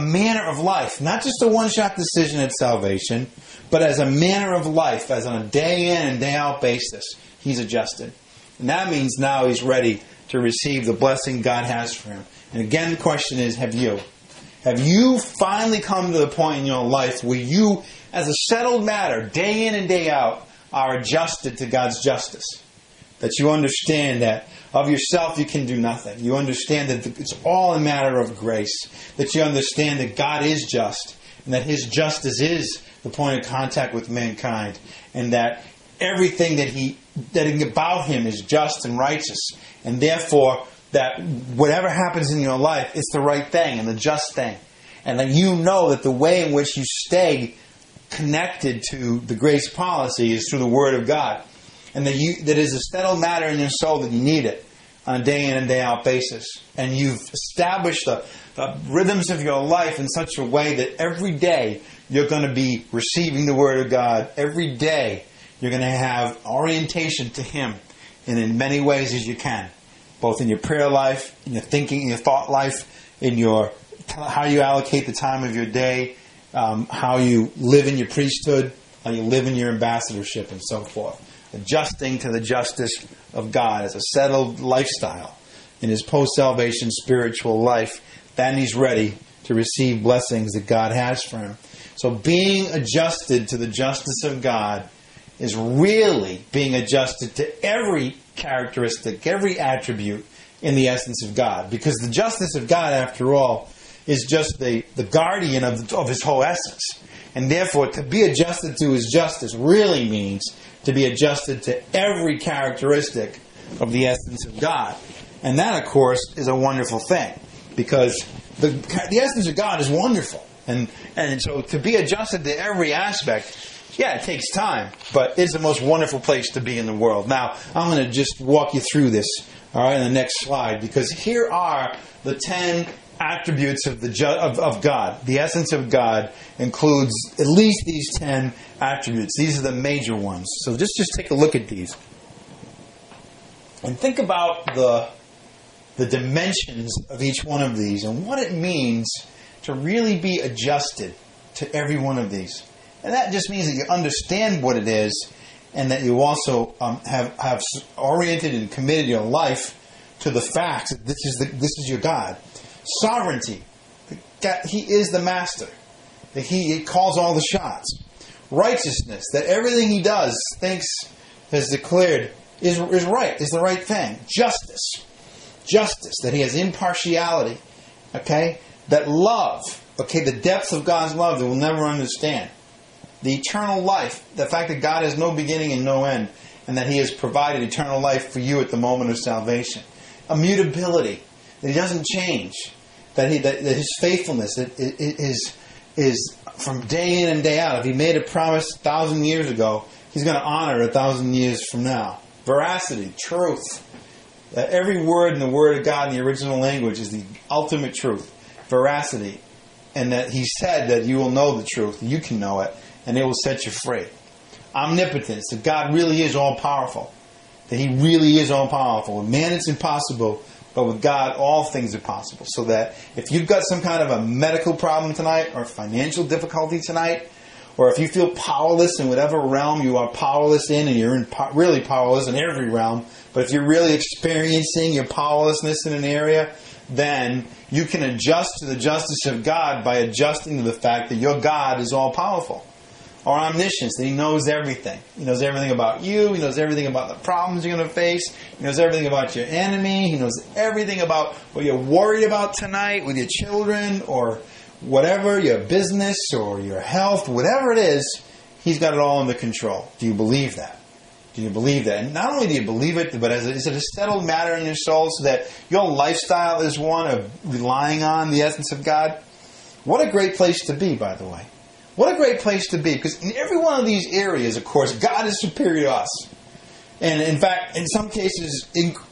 life. Not just a one-shot decision at salvation, but as a manner of life, as on a day in and day out basis. He's adjusted. And that means now he's ready to receive the blessing God has for him. And again, the question is, have you? Have you finally come to the point in your life where you, as a settled matter, day in and day out, are adjusted to God's justice? That you understand that of yourself you can do nothing. You understand that it's all a matter of grace. That you understand that God is just, and that his justice is the point of contact with mankind, and that everything that about him is just and righteous, and therefore that whatever happens in your life is the right thing and the just thing, and that you know that the way in which you stay connected to the grace policy is through the Word of God, and that is a settled matter in your soul that you need it on a day in and day out basis, and you've established the rhythms of your life in such a way that every day you're going to be receiving the Word of God. Every day you're going to have orientation to Him in many ways as you can, both in your prayer life, in your thinking, in your thought life, in your how you allocate the time of your day, how you live in your priesthood, how you live in your ambassadorship, and so forth. Adjusting to the justice of God as a settled lifestyle in his post-salvation spiritual life. Then he's ready to receive blessings that God has for him. So being adjusted to the justice of God is really being adjusted to every characteristic, every attribute in the essence of God. Because the justice of God, after all, is just the guardian of his whole essence. And therefore, to be adjusted to his justice really means to be adjusted to every characteristic of the essence of God. And that, of course, is a wonderful thing. Because the essence of God is wonderful. And so to be adjusted to every aspect, yeah, it takes time, but it's the most wonderful place to be in the world. Now, I'm going to just walk you through this, all right, in the next slide, because here are the 10 attributes of God. The essence of God includes at least these 10 attributes. These are the major ones. So just take a look at these. And think about the dimensions of each one of these and what it means to really be adjusted to every one of these. And that just means that you understand what it is, and that you also have oriented and committed your life to the fact that this is your God. Sovereignty. He is the master. That he calls all the shots. Righteousness. That everything he does, has declared is right, is the right thing. Justice. That he has impartiality. Okay? That love. Okay, the depths of God's love that we'll never understand. The eternal life, the fact that God has no beginning and no end, and that He has provided eternal life for you at the moment of salvation. Immutability, that He doesn't change, that His faithfulness is from day in and day out. If He made a promise 1,000 years ago, He's going to honor it 1,000 years from now. Veracity, truth. That every word in the Word of God in the original language is the ultimate truth. Veracity. And that He said that you will know the truth, you can know it, and it will set you free. Omnipotence, that God really is all-powerful. That He really is all-powerful. With man it's impossible, but with God all things are possible. So that if you've got some kind of a medical problem tonight, or financial difficulty tonight, or if you feel powerless in whatever realm you are powerless in, and you're really powerless in every realm, but if you're really experiencing your powerlessness in an area, then you can adjust to the justice of God by adjusting to the fact that your God is all-powerful. or omniscience, that He knows everything. He knows everything about you. He knows everything about the problems you're going to face. He knows everything about your enemy. He knows everything about what you're worried about tonight with your children or whatever, your business or your health, whatever it is, He's got it all under control. Do you believe that? Do you believe that? And not only do you believe it, but is it a settled matter in your soul so that your lifestyle is one of relying on the essence of God? What a great place to be, by the way. What a great place to be. Because in every one of these areas, of course, God is superior to us. And in fact, in some cases,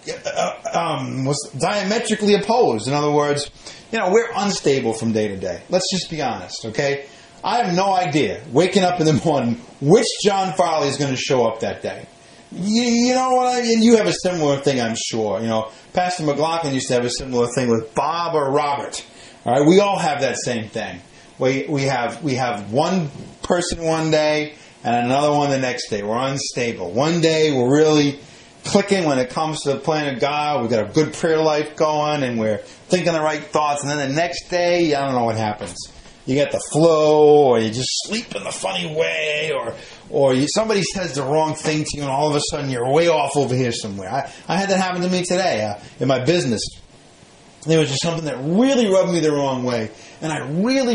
was diametrically opposed. In other words, we're unstable from day to day. Let's just be honest, okay? I have no idea, waking up in the morning, which John Farley is going to show up that day. You know what I mean? You have a similar thing, I'm sure. Pastor McLaughlin used to have a similar thing with Bob or Robert. All right, we all have that same thing. We have one person one day and another one the next day. We're unstable. One day we're really clicking when it comes to the plan of God. We've got a good prayer life going and we're thinking the right thoughts. And then the next day, I don't know what happens. You get the flu, or you just sleep in a funny way, or somebody says the wrong thing to you, and all of a sudden you're way off over here somewhere. I had that happen to me today in my business. There was just something that really rubbed me the wrong way, and I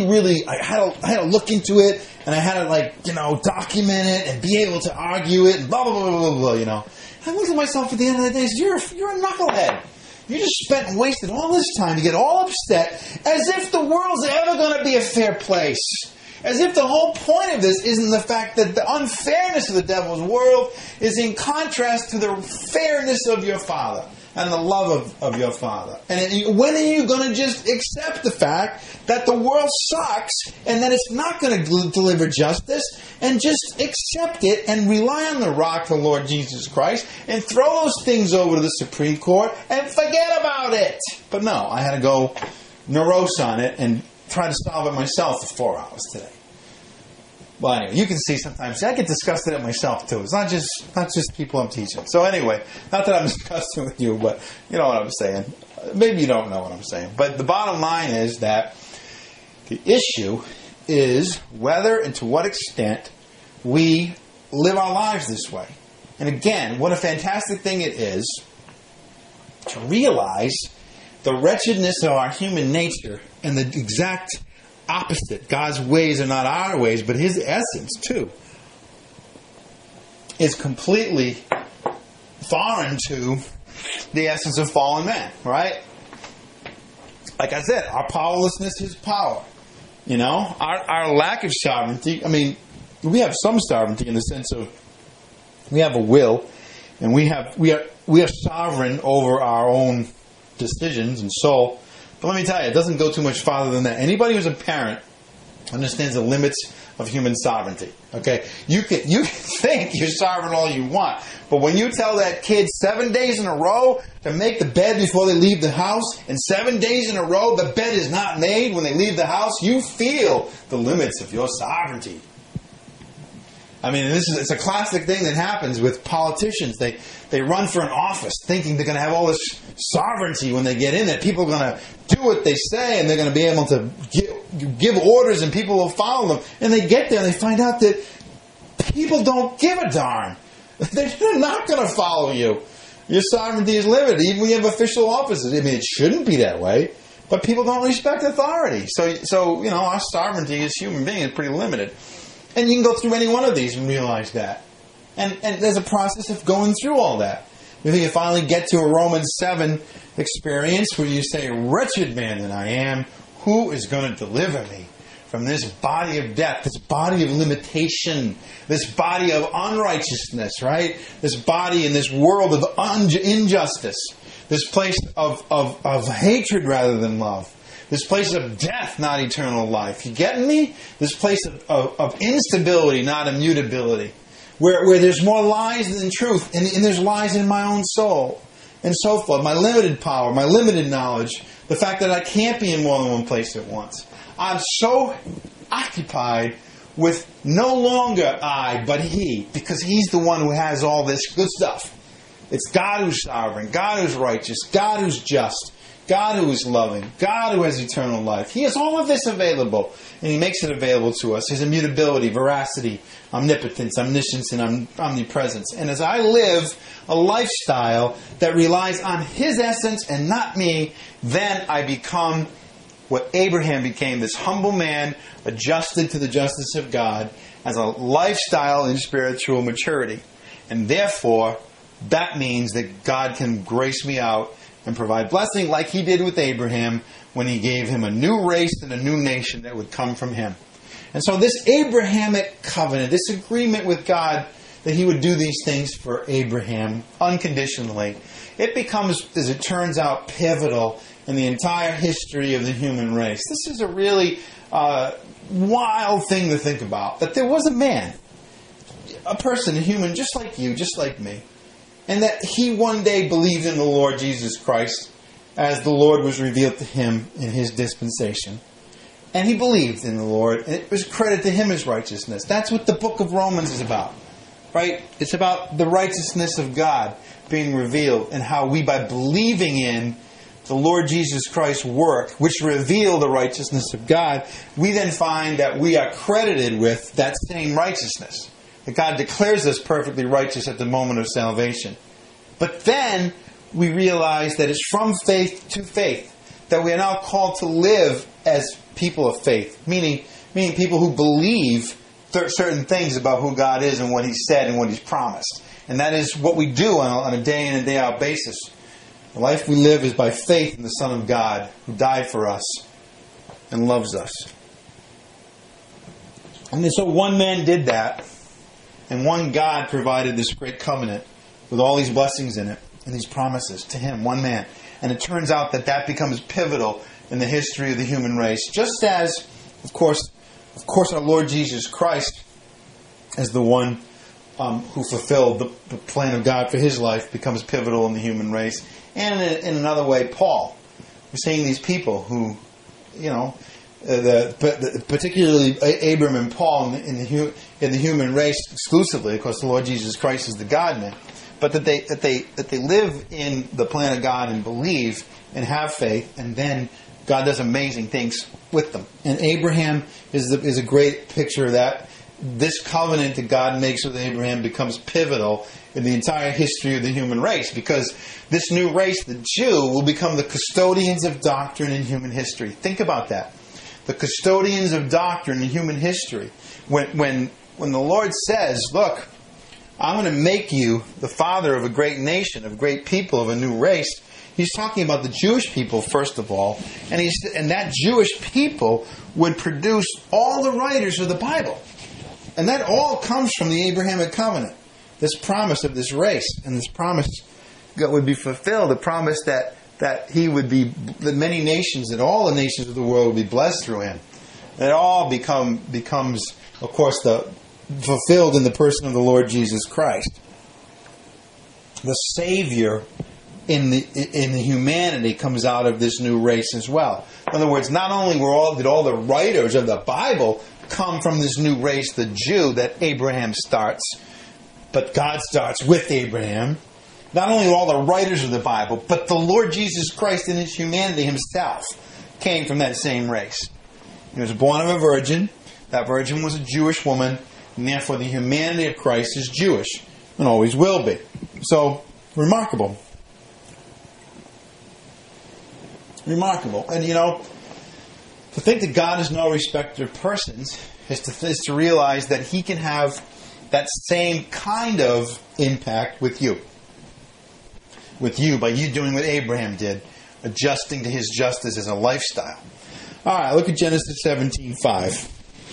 had to look into it, and I had to document it and be able to argue it, and blah blah blah blah blah. And I looked at myself at the end of the day and said, "You're a knucklehead. You just spent and wasted all this time to get all upset as if the world's ever going to be a fair place. As if the whole point of this isn't the fact that the unfairness of the devil's world is in contrast to the fairness of your Father and the love of your Father. And when are you going to just accept the fact that the world sucks and that it's not going to deliver justice, and just accept it and rely on the rock, the Lord Jesus Christ, and throw those things over to the Supreme Court and forget about it? But no, I had to go morose on it and try to solve it myself for 4 hours today. Well, anyway, you can see sometimes I get disgusted at myself too. It's not just people I'm teaching. So anyway, not that I'm disgusted with you, but you know what I'm saying. Maybe you don't know what I'm saying. But the bottom line is that the issue is whether and to what extent we live our lives this way. And again, what a fantastic thing it is to realize the wretchedness of our human nature and the exact opposite. God's ways are not our ways, but His essence too is completely foreign to the essence of fallen man, right? Like I said, our powerlessness is power. Our lack of sovereignty. I mean, we have some sovereignty in the sense of we have a will, and we are sovereign over our own decisions and soul. But let me tell you, it doesn't go too much farther than that. Anybody who's a parent understands the limits of human sovereignty. Okay, you can think you're sovereign all you want, but when you tell that kid 7 days in a row to make the bed before they leave the house, and 7 days in a row the bed is not made when they leave the house, you feel the limits of your sovereignty. I mean, it's a classic thing that happens with politicians. They run for an office thinking they're going to have all this sovereignty when they get in, that people are going to do what they say and they're going to be able to give orders and people will follow them. And they get there and they find out that people don't give a darn. They're not going to follow you. Your sovereignty is limited, even when you have official offices. I mean, it shouldn't be that way, but people don't respect authority. So our sovereignty as human beings is pretty limited. And you can go through any one of these and realize that. And there's a process of going through all that. You finally get to a Romans 7 experience where you say, "Wretched man that I am, who is going to deliver me from this body of death, this body of limitation, this body of unrighteousness," right? This body in this world of injustice, this place of hatred rather than love. This place of death, not eternal life. You getting me? This place of instability, not immutability. Where there's more lies than truth. And there's lies in my own soul. And so forth. My limited power, my limited knowledge. The fact that I can't be in more than one place at once. I'm so occupied with no longer I, but He. Because He's the one who has all this good stuff. It's God who's sovereign. God who's righteous. God who's just. God who is loving, God who has eternal life. He has all of this available, and He makes it available to us. His immutability, veracity, omnipotence, omniscience, and omnipresence. And as I live a lifestyle that relies on His essence and not me, then I become what Abraham became, this humble man adjusted to the justice of God as a lifestyle in spiritual maturity. And therefore, that means that God can grace me out and provide blessing like He did with Abraham when He gave him a new race and a new nation that would come from him. And so this Abrahamic covenant, this agreement with God that He would do these things for Abraham unconditionally, it becomes, as it turns out, pivotal in the entire history of the human race. This is a really wild thing to think about. That there was a man, a person, a human, just like you, just like me, and that he one day believed in the Lord Jesus Christ as the Lord was revealed to him in His dispensation. And he believed in the Lord, and it was credited to him as righteousness. That's what the book of Romans is about, right? It's about the righteousness of God being revealed, and how we, by believing in the Lord Jesus Christ's work, which revealed the righteousness of God, we then find that we are credited with that same righteousness. That God declares us perfectly righteous at the moment of salvation. But then we realize that it's from faith to faith, that we are now called to live as people of faith, meaning people who believe certain things about who God is and what He said and what He's promised. And that is what we do on a day in and day out basis. The life we live is by faith in the Son of God, who died for us and loves us. And so one man did that, and one God provided this great covenant with all these blessings in it and these promises to him, one man. And it turns out that becomes pivotal in the history of the human race. Just as, of course, our Lord Jesus Christ, as the one who fulfilled the plan of God for His life, becomes pivotal in the human race. And in another way, Paul. We're seeing these people who, particularly Abram and Paul in the human race exclusively. Of course, the Lord Jesus Christ is the God-man. But that they live in the plan of God and believe and have faith, and then God does amazing things with them. And Abraham is a great picture of that. This covenant that God makes with Abraham becomes pivotal in the entire history of the human race, because this new race, the Jew, will become the custodians of doctrine in human history. Think about that. The custodians of doctrine in human history. When the Lord says, look, I'm going to make you the father of a great nation, of great people, of a new race, He's talking about the Jewish people, first of all, and that Jewish people would produce all the writers of the Bible. And that all comes from the Abrahamic covenant. This promise of this race, and this promise that would be fulfilled, the promise that he would be, that many nations, that all the nations of the world would be blessed through him. It all becomes, of course, fulfilled in the person of the Lord Jesus Christ. The Savior in the humanity comes out of this new race as well. In other words, not only did all the writers of the Bible come from this new race, the Jew, that Abraham starts, but God starts with Abraham. Not only all the writers of the Bible, but the Lord Jesus Christ in His humanity Himself came from that same race. He was born of a virgin. That virgin was a Jewish woman, and therefore the humanity of Christ is Jewish, and always will be. So, remarkable. Remarkable. And to think that God is no respecter of persons is to realize that He can have that same kind of impact with you. With you, by you doing what Abraham did, adjusting to His justice as a lifestyle. All right, look at Genesis 17:5.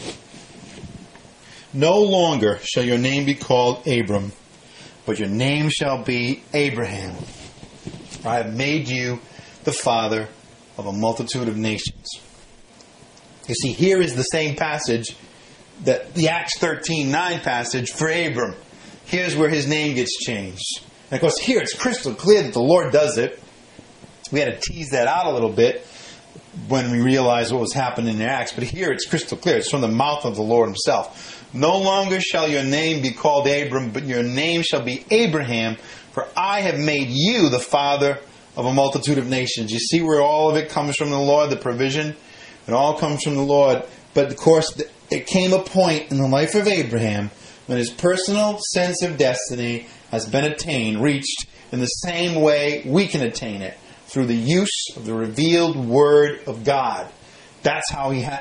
No longer shall your name be called Abram, but your name shall be Abraham. I have made you the father of a multitude of nations. You see, here is the same passage, that the Acts 13:9 passage for Abram. Here's where his name gets changed. And of course, here it's crystal clear that the Lord does it. We had to tease that out a little bit when we realized what was happening in Acts. But here it's crystal clear. It's from the mouth of the Lord Himself. No longer shall your name be called Abram, but your name shall be Abraham, for I have made you the father of a multitude of nations. You see where all of it comes from the Lord, the provision? It all comes from the Lord. But of course, it came a point in the life of Abraham when his personal sense of destiny has been attained, reached in the same way we can attain it, through the use of the revealed Word of God. That's how he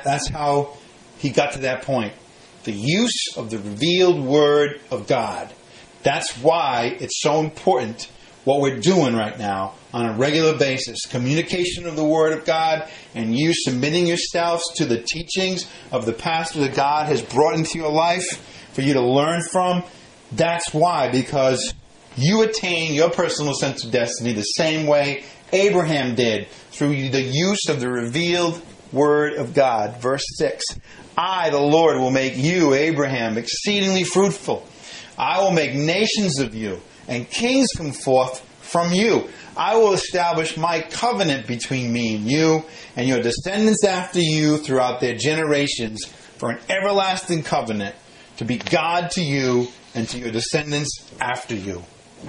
got to that point. The use of the revealed Word of God. That's why it's so important what we're doing right now on a regular basis. Communication of the Word of God, and you submitting yourselves to the teachings of the pastor that God has brought into your life for you to learn from. That's why, because you attain your personal sense of destiny the same way Abraham did, through the use of the revealed Word of God. Verse 6, I, the Lord, will make you, Abraham, exceedingly fruitful. I will make nations of you, and kings come forth from you. I will establish my covenant between me and you, and your descendants after you throughout their generations, for an everlasting covenant, to be God to you and to your descendants after you.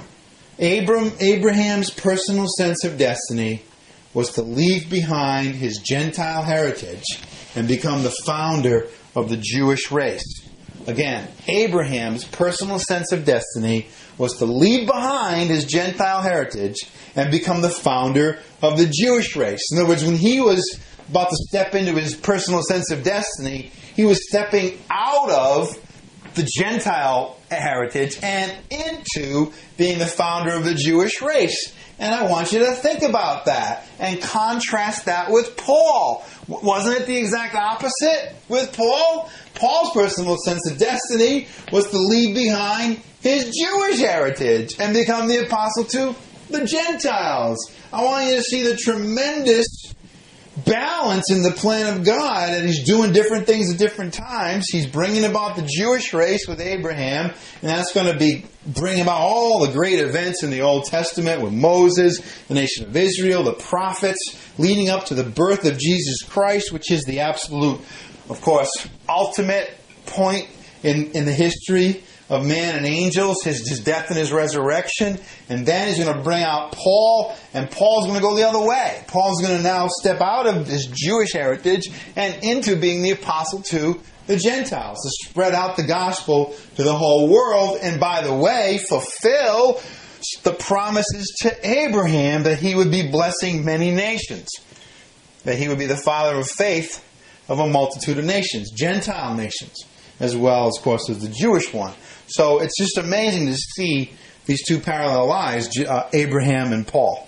Abraham's personal sense of destiny was to leave behind his Gentile heritage and become the founder of the Jewish race. Again, Abraham's personal sense of destiny was to leave behind his Gentile heritage and become the founder of the Jewish race. In other words, when he was about to step into his personal sense of destiny, he was stepping out of the Gentile heritage and into being the founder of the Jewish race. And I want you to think about that and contrast that with Paul. Wasn't it the exact opposite with Paul? Paul's personal sense of destiny was to leave behind his Jewish heritage and become the apostle to the Gentiles. I want you to see the tremendous balance in the plan of God, and he's doing different things at different times. He's bringing about the Jewish race with Abraham, and that's going to bring about all the great events in the Old Testament with Moses, the nation of Israel, the prophets, leading up to the birth of Jesus Christ, which is the absolute, of course, ultimate point in the history of man and angels, his death and his resurrection. And then he's going to bring out Paul, and Paul's going to go the other way. Paul's going to now step out of his Jewish heritage and into being the apostle to the Gentiles, to spread out the gospel to the whole world, and by the way, fulfill the promises to Abraham that he would be blessing many nations, that he would be the father of faith of a multitude of nations, Gentile nations, as well, of course, as the Jewish one. So it's just amazing to see these two parallel lives, Abraham and Paul.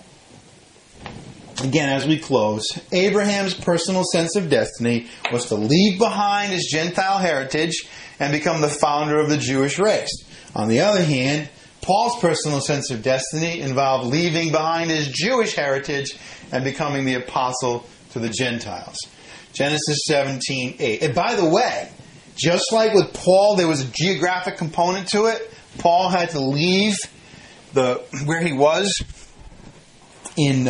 Again, as we close, Abraham's personal sense of destiny was to leave behind his Gentile heritage and become the founder of the Jewish race. On the other hand, Paul's personal sense of destiny involved leaving behind his Jewish heritage and becoming the apostle to the Gentiles. Genesis 17:8. And by the way, just like with Paul, there was a geographic component to it. Paul had to leave where he was in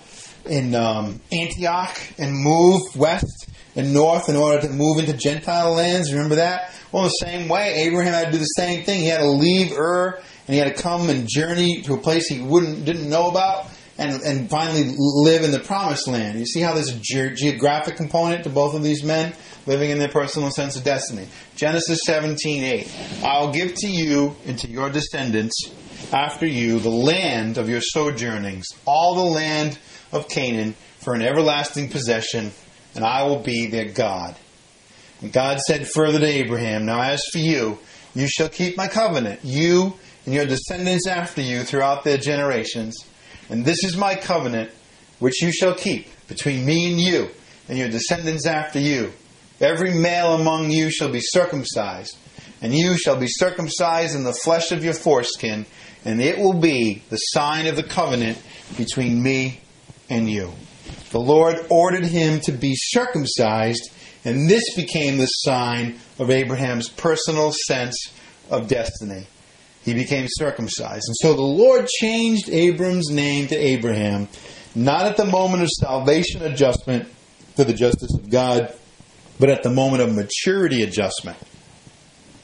Antioch and move west and north in order to move into Gentile lands. Remember that? Well, the same way, Abraham had to do the same thing. He had to leave Ur, and he had to come and journey to a place he didn't know about, and finally live in the promised land. You see how there's a geographic component to both of these men living in their personal sense of destiny. Genesis 17:8. I will give to you and to your descendants after you the land of your sojournings, all the land of Canaan, for an everlasting possession, and I will be their God. And God said further to Abraham, now as for you, you shall keep my covenant, you and your descendants after you throughout their generations. And this is my covenant, which you shall keep between me and you and your descendants after you. Every male among you shall be circumcised, and you shall be circumcised in the flesh of your foreskin, and it will be the sign of the covenant between me and you. The Lord ordered him to be circumcised, and this became the sign of Abraham's personal sense of destiny. He became circumcised. And so the Lord changed Abram's name to Abraham, not at the moment of salvation adjustment to the justice of God, but at the moment of maturity adjustment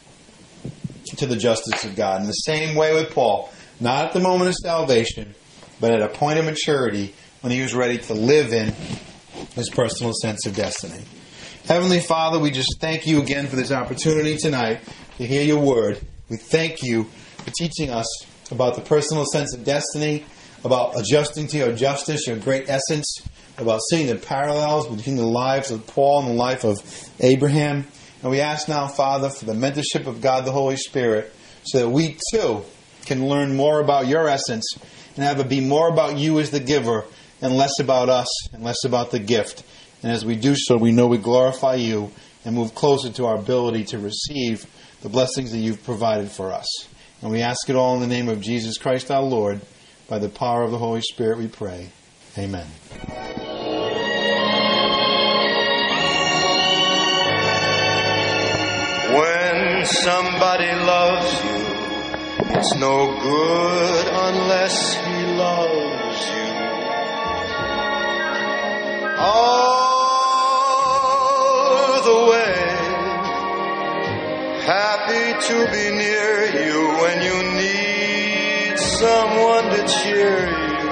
to the justice of God. In the same way with Paul, not at the moment of salvation, but at a point of maturity when he was ready to live in his personal sense of destiny. Heavenly Father, we just thank you again for this opportunity tonight to hear your word. We thank you for teaching us about the personal sense of destiny, about adjusting to your justice, your great essence, about seeing the parallels between the lives of Paul and the life of Abraham. And we ask now, Father, for the mentorship of God the Holy Spirit, so that we too can learn more about your essence and have it be more about you as the giver and less about us and less about the gift. And as we do so, we know we glorify you and move closer to our ability to receive the blessings that you've provided for us. And we ask it all in the name of Jesus Christ our Lord. By the power of the Holy Spirit we pray. Amen. When somebody loves you, it's no good unless he loves you. All the way, happy to be near you when you need someone to cheer you.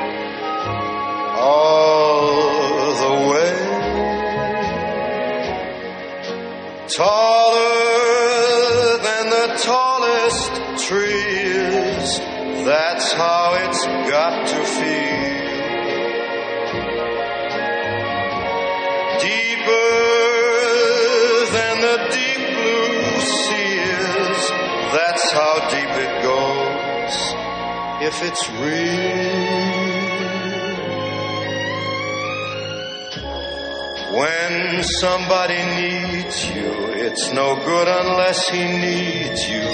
All the way, taller than the tallest tree is, that's how it's got to feel. Deeper than the deep blue sea is, that's how deep it goes, if it's real. When somebody needs you, it's no good unless he needs you.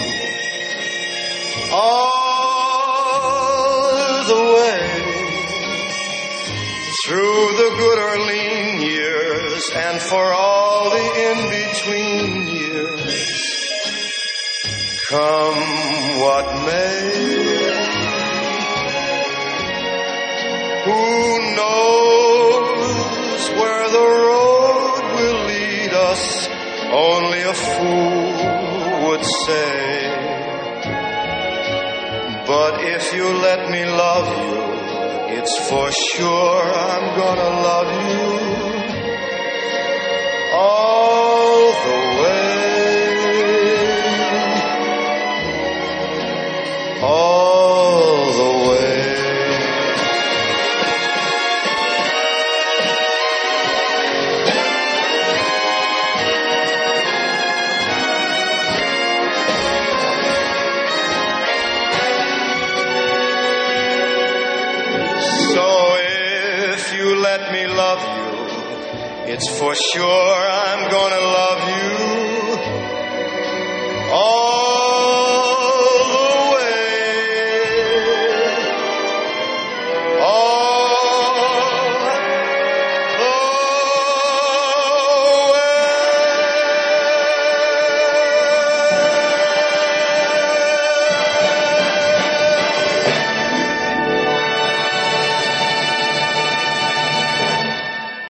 All the way, through the good or lean years, and for all the in-between years, come what may. Who knows where the road will lead us? Only a fool would say. But if you let me love you, it's for sure I'm gonna love you all the way, all the way. Let me love you, it's for sure I'm gonna love you all